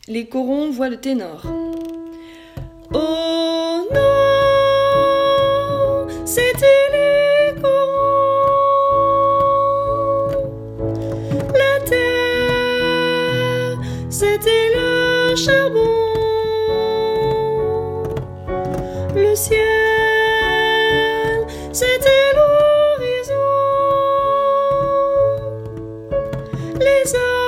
Les corons voient le ténor. Oh non, c'était les corons. La terre, c'était le charbon. Le ciel, c'était l'horizon. Les hommes